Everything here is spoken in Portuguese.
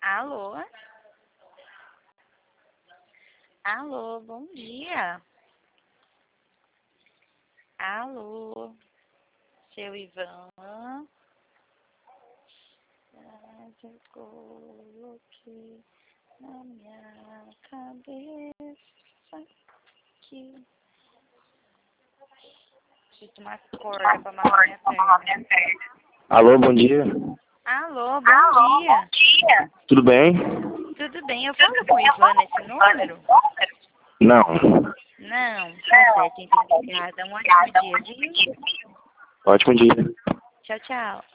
Alô? Alô, bom dia. Alô, seu Ivan. Eu coloquei na minha cabeça que preciso tomar corda pra amarrar minha perna. Alô, bom dia. Alô, bom dia. Tudo bem? Tudo bem, eu falo com o Ivan nesse número? Não. Não, tá certo, então obrigada. Um ótimo dia, viu? Ótimo dia. Tchau, tchau.